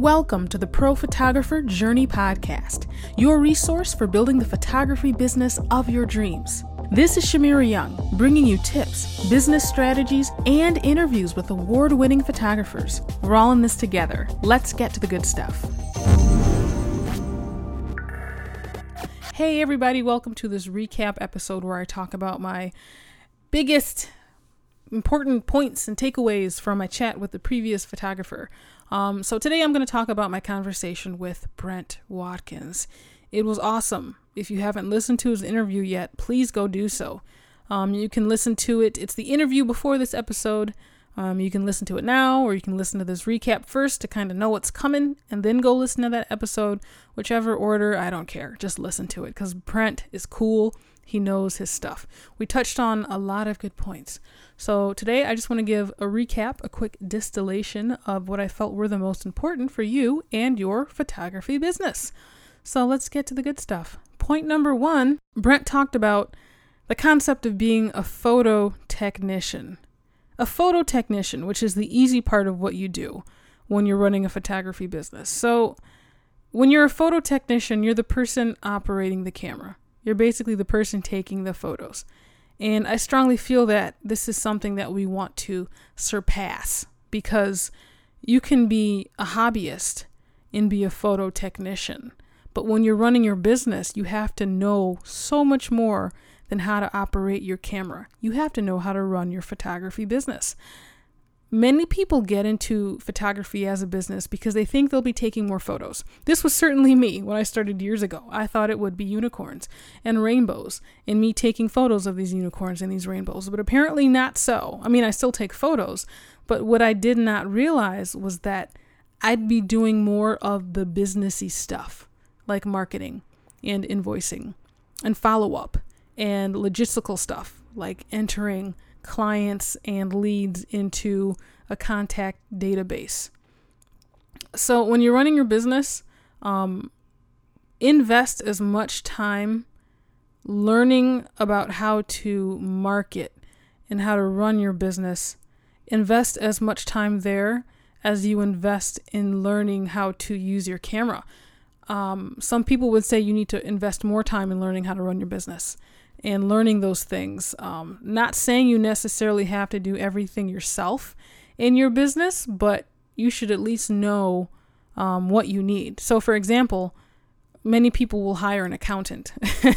Welcome to the Pro Photographer Journey Podcast, your resource for building the photography business of your dreams. This is Shamira Young, bringing you tips, business strategies, and interviews with award-winning photographers. We're all in this together. Let's get to the good stuff. Hey everybody, welcome to this recap episode where I talk about my biggest important points and takeaways from my chat with the previous photographer. So today I'm going to talk about my conversation with Brent Watkins. It was awesome. If you haven't listened to his interview yet, please go do so. You can listen to it. It's the interview before this episode. You can listen to it now, or you can listen to this recap first to kind of know what's coming, and then go listen to that episode. Whichever order, I don't care. Just listen to it because Brent is cool. He knows his stuff. We touched on a lot of good points. So today I just want to give a recap, a quick distillation of what I felt were the most important for you and your photography business. So let's get to the good stuff. Point number one, Brent talked about the concept of being a photo technician. A photo technician, which is the easy part of what you do when you're running a photography business. So when you're a photo technician, you're the person operating the camera. You're basically the person taking the photos. And I strongly feel that this is something that we want to surpass, because you can be a hobbyist and be a photo technician. But when you're running your business, you have to know so much more than how to operate your camera. You have to know how to run your photography business. Many people get into photography as a business because they think they'll be taking more photos. This was certainly me when I started years ago. I thought it would be unicorns and rainbows and me taking photos of these unicorns and these rainbows, but apparently not so. I mean, I still take photos, but what I did not realize was that I'd be doing more of the businessy stuff, like marketing and invoicing and follow-up and logistical stuff, like entering clients and leads into a contact database. So when you're running your business, invest as much time learning about how to market and how to run your business. Invest as much time there as you invest in learning how to use your camera. Some people would say you need to invest more time in learning how to run your business and learning those things. Not saying you necessarily have to do everything yourself in your business, but you should at least know what you need. So for example, many people will hire an accountant,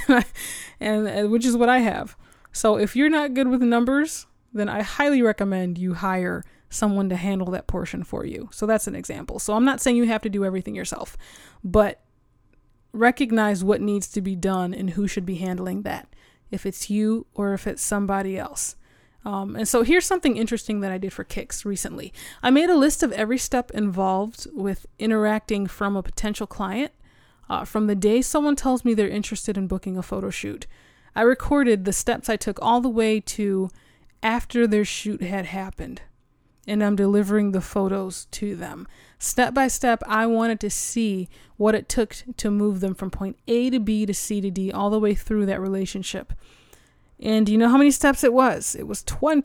and which is what I have. So if you're not good with numbers, then I highly recommend you hire someone to handle that portion for you. So that's an example. So I'm not saying you have to do everything yourself, but recognize what needs to be done and who should be handling that, if it's you or if it's somebody else. And so here's something interesting that I did for kicks recently. I made a list of every step involved with interacting from a potential client. From the day someone tells me they're interested in booking a photo shoot, I recorded the steps I took all the way to after their shoot had happened, and I'm delivering the photos to them. Step by step, I wanted to see what it took to move them from point A to B to C to D, all the way through that relationship. And do you know how many steps it was? It was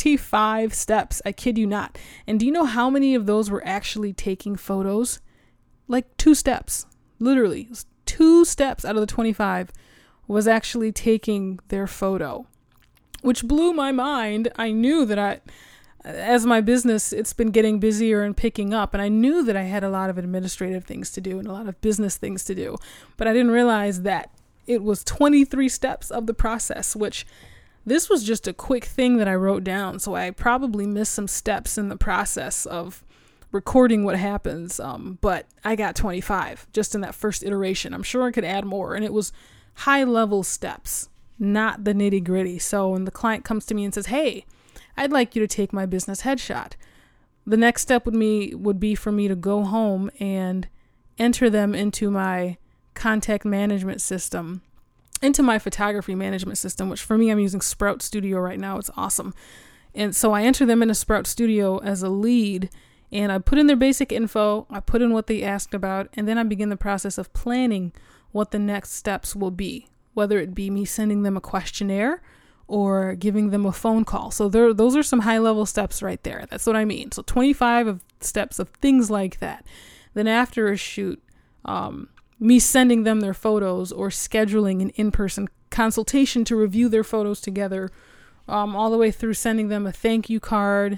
25 steps. I kid you not. And do you know how many of those were actually taking photos? Like 2 steps. Literally, it was 2 steps out of the 25 was actually taking their photo, which blew my mind. I knew that as my business, it's been getting busier and picking up, and I knew that I had a lot of administrative things to do and a lot of business things to do, but I didn't realize that it was 23 steps of the process, which this was just a quick thing that I wrote down, so I probably missed some steps in the process of recording what happens, but I got 25 just in that first iteration. I'm sure I could add more, and it was high-level steps, not the nitty-gritty. So when the client comes to me and says, hey, I'd like you to take my business headshot, the next step would be for me to go home and enter them into my contact management system, into my photography management system, which for me, I'm using Sprout Studio right now. It's awesome. And so I enter them into Sprout Studio as a lead, and I put in their basic info, I put in what they asked about, and then I begin the process of planning what the next steps will be, whether it be me sending them a questionnaire or giving them a phone call. So those are some high level steps right there. That's what I mean. So 25 of steps of things like that. then after a shoot, me sending them their photos or scheduling an in-person consultation to review their photos together, all the way through sending them a thank you card.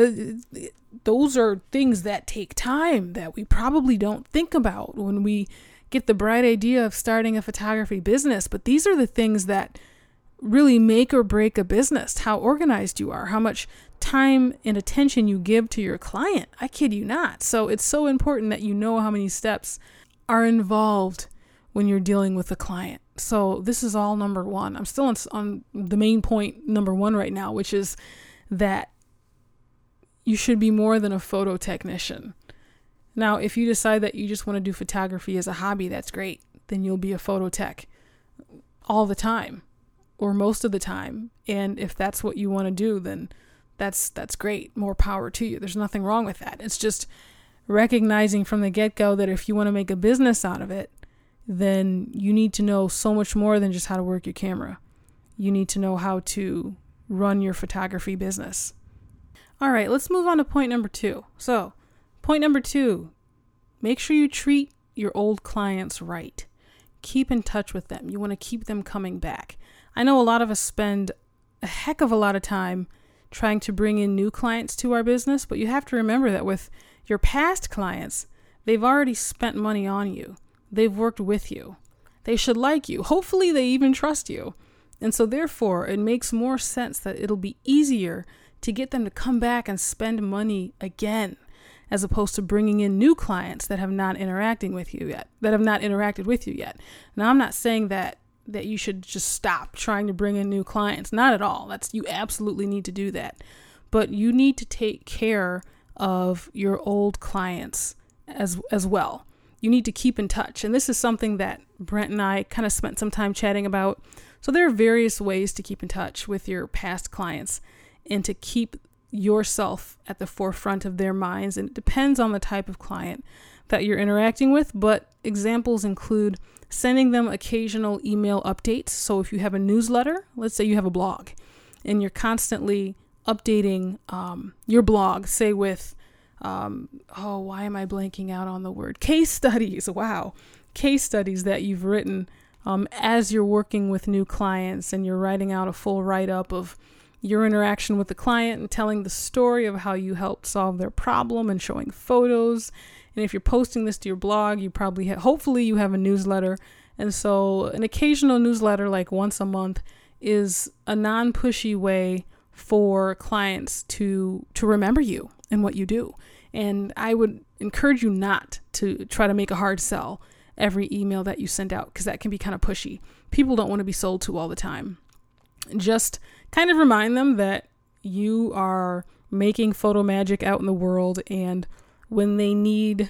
Those are things that take time that we probably don't think about when we get the bright idea of starting a photography business. But these are the things that really make or break a business, how organized you are, how much time and attention you give to your client. I kid you not. So it's so important that you know how many steps are involved when you're dealing with a client. So this is all number one. I'm still on the main point, number one right now, which is that you should be more than a photo technician. Now, if you decide that you just want to do photography as a hobby, that's great. Then you'll be a photo tech all the time or most of the time. And if that's what you want to do, then that's great. More power to you. There's nothing wrong with that. It's just recognizing from the get-go that if you want to make a business out of it, then you need to know so much more than just how to work your camera. You need to know how to run your photography business. All right, let's move on to point number 2. So, point number 2, make sure you treat your old clients right. Keep in touch with them. You want to keep them coming back. I know a lot of us spend a heck of a lot of time trying to bring in new clients to our business, but you have to remember that with your past clients, they've already spent money on you. They've worked with you. They should like you. Hopefully they even trust you. And so therefore, it makes more sense that it'll be easier to get them to come back and spend money again, as opposed to bringing in new clients that have not interacted with you yet. Now, I'm not saying that you should just stop trying to bring in new clients. Not at all. You absolutely need to do that. But you need to take care of your old clients as well. You need to keep in touch. And this is something that Brent and I kind of spent some time chatting about. So there are various ways to keep in touch with your past clients and to keep yourself at the forefront of their minds. And it depends on the type of client that you're interacting with, but examples include sending them occasional email updates. So if you have a newsletter, let's say you have a blog, and you're constantly updating your blog, say with, why am I blanking out on the word? Case studies. Wow. Case studies that you've written as you're working with new clients, and you're writing out a full write-up of your interaction with the client and telling the story of how you helped solve their problem and showing photos. And if you're posting this to your blog, you probably hopefully you have a newsletter. And so an occasional newsletter, like once a month, is a non-pushy way for clients to remember you and what you do. And I would encourage you not to try to make a hard sell every email that you send out, because that can be kind of pushy. People don't want to be sold to all the time. Just kind of remind them that you are making photo magic out in the world, and when they need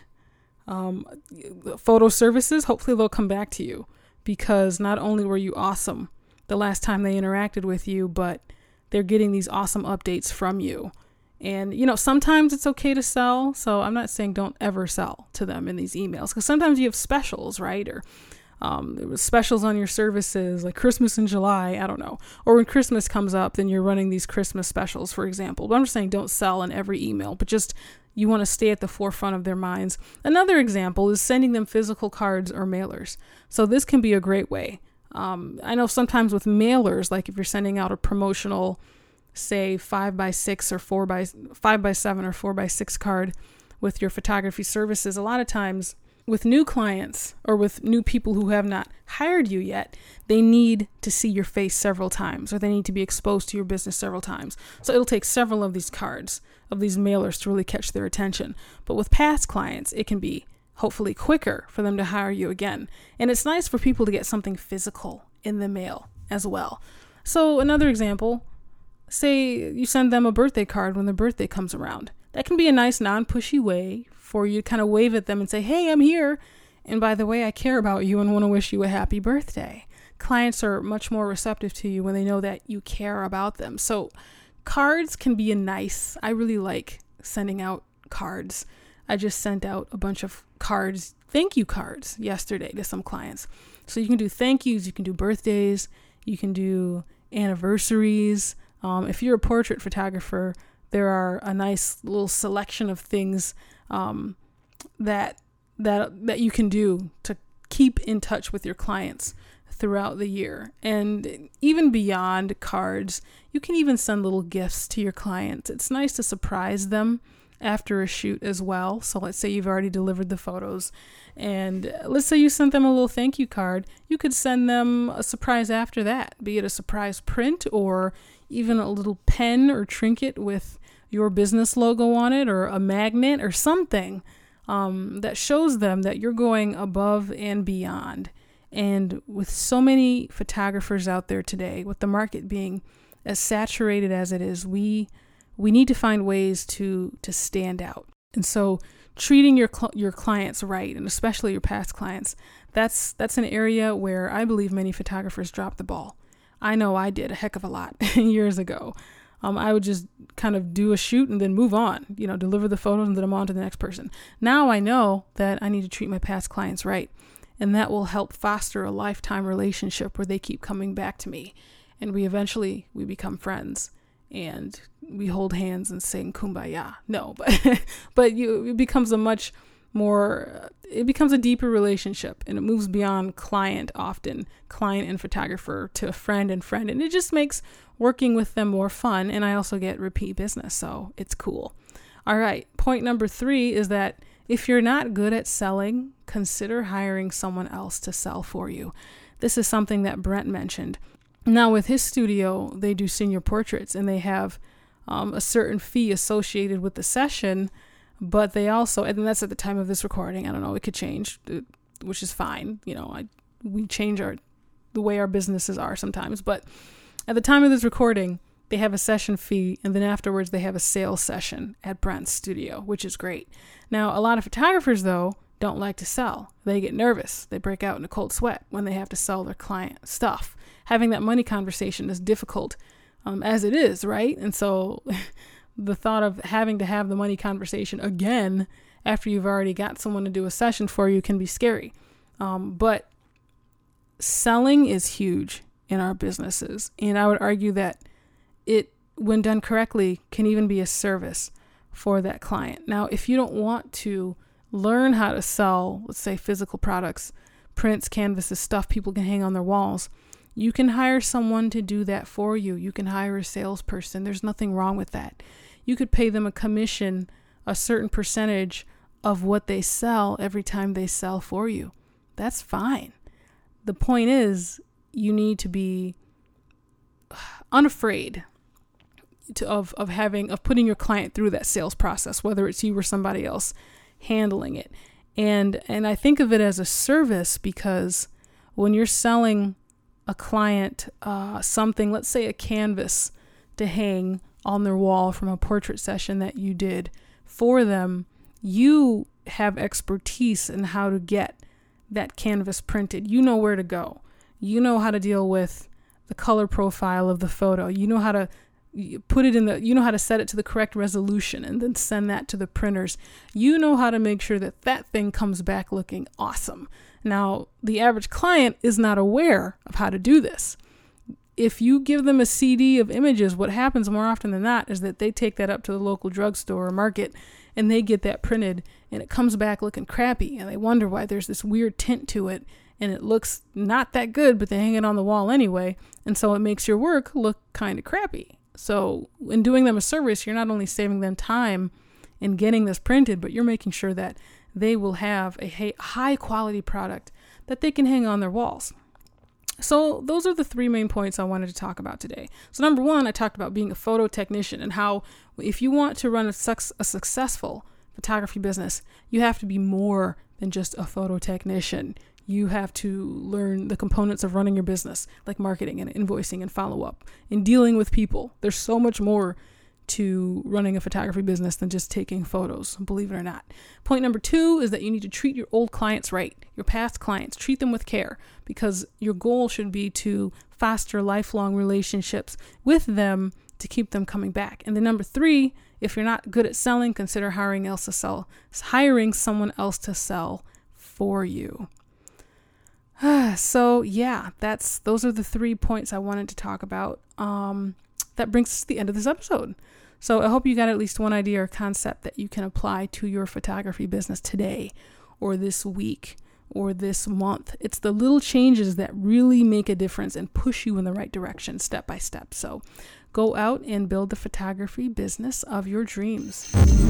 photo services, hopefully they'll come back to you, because not only were you awesome the last time they interacted with you, but they're getting these awesome updates from you. And, sometimes it's okay to sell. So I'm not saying don't ever sell to them in these emails, because sometimes you have specials, right? Or there was specials on your services, like Christmas in July, I don't know. Or when Christmas comes up, then you're running these Christmas specials, for example. But I'm just saying don't sell in every email, but just you want to stay at the forefront of their minds. Another example is sending them physical cards or mailers. So this can be a great way. I know sometimes with mailers, like if you're sending out a promotional, say 5x6 or 5x7 or 4x6 card with your photography services, a lot of times with new clients or with new people who have not hired you yet, they need to see your face several times, or they need to be exposed to your business several times. So it'll take several of these cards, of these mailers, to really catch their attention. But with past clients, it can be hopefully quicker for them to hire you again. And it's nice for people to get something physical in the mail as well. So another example, say you send them a birthday card when their birthday comes around. That can be a nice non-pushy way for you to kind of wave at them and say, hey, I'm here. And by the way, I care about you and want to wish you a happy birthday. Clients are much more receptive to you when they know that you care about them. So cards can be I really like sending out cards. I just sent out a bunch of cards, thank you cards, yesterday to some clients. So you can do thank yous, you can do birthdays, you can do anniversaries. If you're a portrait photographer, there are a nice little selection of things that that you can do to keep in touch with your clients throughout the year. And even beyond cards, you can even send little gifts to your clients. It's nice to surprise them after a shoot as well. So let's say you've already delivered the photos, and let's say you sent them a little thank you card. You could send them a surprise after that, be it a surprise print or even a little pen or trinket with your business logo on it, or a magnet or something that shows them that you're going above and beyond. And with so many photographers out there today, with the market being as saturated as it is, we need to find ways to stand out. And so treating your clients right, and especially your past clients, that's an area where I believe many photographers drop the ball. I know I did a heck of a lot years ago. I would just kind of do a shoot and then move on, deliver the photos and then I'm on to the next person. Now I know that I need to treat my past clients right. And that will help foster a lifetime relationship where they keep coming back to me. And we become friends and we hold hands and sing Kumbaya. No, but it becomes it becomes a deeper relationship, and it moves beyond client and photographer to friend. And it just makes working with them more fun. And I also get repeat business. So it's cool. All right. Point number 3 is that if you're not good at selling, consider hiring someone else to sell for you. This is something that Brent mentioned. Now, with his studio, they do senior portraits, and they have a certain fee associated with the session, but they also, and that's at the time of this recording, I don't know, it could change, which is fine. We change the way our businesses are sometimes, but at the time of this recording, they have a session fee, and then afterwards they have a sales session at Brent's studio, which is great. Now, a lot of photographers, though, don't like to sell. They get nervous. They break out in a cold sweat when they have to sell their client stuff. Having that money conversation is difficult as it is, right? And so the thought of having to have the money conversation again after you've already got someone to do a session for you can be scary. But selling is huge in our businesses. And I would argue that it, when done correctly, can even be a service for that client. Now, if you don't want to learn how to sell, let's say, physical products, prints, canvases, stuff people can hang on their walls, you can hire someone to do that for you. You can hire a salesperson. There's nothing wrong with that. You could pay them a commission, a certain percentage of what they sell every time they sell for you. That's fine. The point is, you need to be unafraid of putting your client through that sales process, whether it's you or somebody else handling it. And I think of it as a service, because when you're selling a client something, let's say a canvas to hang on their wall from a portrait session that you did for them, you have expertise in how to get that canvas printed. You know where to go. You know how to deal with the color profile of the photo. You know how to put it you know how to set it to the correct resolution and then send that to the printers. You know how to make sure that thing comes back looking awesome. Now, the average client is not aware of how to do this. If you give them a CD of images, what happens more often than not is that they take that up to the local drugstore or market and they get that printed and it comes back looking crappy, and they wonder why there's this weird tint to it and it looks not that good, but they hang it on the wall anyway. And so it makes your work look kind of crappy. So in doing them a service, you're not only saving them time in getting this printed, but you're making sure that they will have a high quality product that they can hang on their walls. So those are the 3 main points I wanted to talk about today. So number 1, I talked about being a photo technician and how if you want to run a successful photography business, you have to be more than just a photo technician. You have to learn the components of running your business, like marketing and invoicing and follow-up and dealing with people. There's so much more to running a photography business than just taking photos, believe it or not. Point number 2 is that you need to treat your old clients right, your past clients. Treat them with care, because your goal should be to foster lifelong relationships with them to keep them coming back. And then number 3, if you're not good at selling, consider hiring someone else to sell for you. So yeah, those are the 3 points I wanted to talk about. That brings us to the end of this episode. So I hope you got at least one idea or concept that you can apply to your photography business today or this week or this month. It's the little changes that really make a difference and push you in the right direction step by step. So go out and build the photography business of your dreams.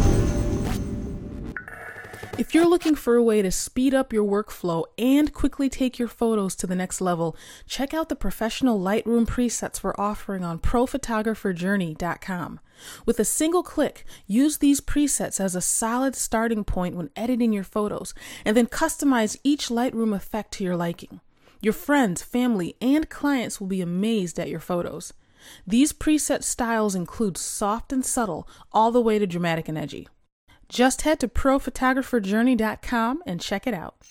If you're looking for a way to speed up your workflow and quickly take your photos to the next level, check out the professional Lightroom presets we're offering on ProPhotographerJourney.com. With a single click, use these presets as a solid starting point when editing your photos, and then customize each Lightroom effect to your liking. Your friends, family, and clients will be amazed at your photos. These preset styles include soft and subtle, all the way to dramatic and edgy. Just head to ProPhotographerJourney.com and check it out.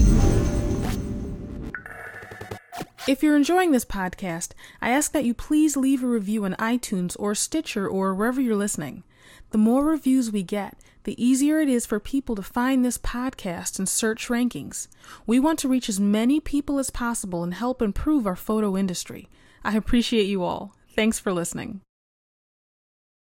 If you're enjoying this podcast, I ask that you please leave a review on iTunes or Stitcher or wherever you're listening. The more reviews we get, the easier it is for people to find this podcast in search rankings. We want to reach as many people as possible and help improve our photo industry. I appreciate you all. Thanks for listening.